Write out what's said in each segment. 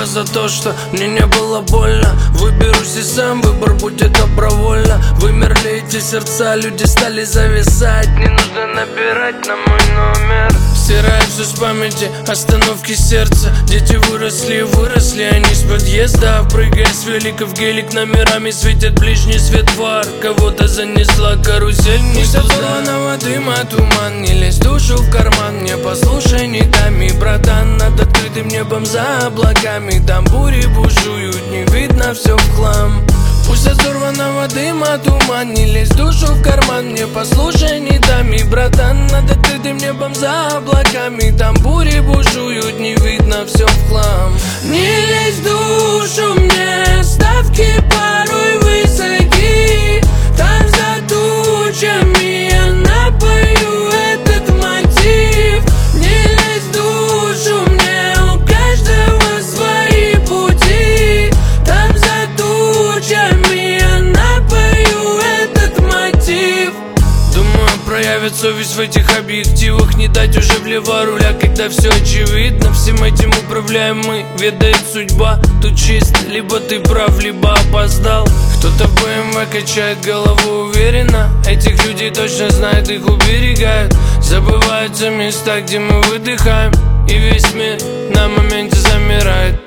за то, что мне не было больно. Выберусь и сам, выбор будет добровольно. Вымерли эти сердца, люди стали зависать. Не нужно набирать на мой номер. Стираю все с памяти, остановки сердца. Дети выросли они с подъезда. Прыгая с велика в гелик, номерами светит ближний свет фар. Кого-то занесла карусель, не сорванного дыма туман. Не лезь душу в карман, не послушай ни дами, братан. Над открытым небом за облаками, там бури бушуют, не видно все в хлам. Пусть от сорванного дыма туман, не лезь душу в карман, не послушай ни дами, братан. Над открытым небом за облаками, там бури бушуют, не видно все в хлам. Не лезь в душу мне, ставки порой высоки. Там за тучами я напою этот мотив. Не лезь в душу мне, у каждого свои пути. Там за тучами я напою этот мотив. Думаю, проявит совесть в этих объективах. Не дать уже влево руля, когда все очевидно. Всем этим управляем мы, ведает судьба. Тут чисто, либо ты прав, либо опоздал. Кто-то в БМВ качает голову уверенно. Этих людей точно знают, их уберегают. Забываются места, где мы выдыхаем, и весь мир на моменте замирает.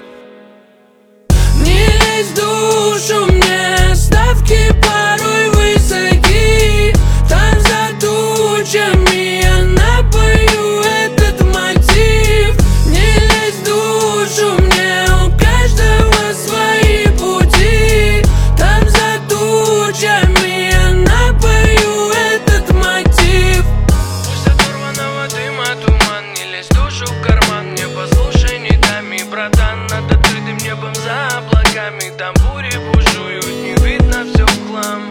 Не лезь в душу мне, ставки порой высоки. Там за тучами я напою этот мотив. Не лезь в душу мне, у каждого свои пути. Там за тучами я напою этот мотив. Пусть от сорванного дыма туман, не лезь в душу в карман, не послушай ни дами, братан. Над открытым небом за облаками, там бури бушуют, не видно все в хлам.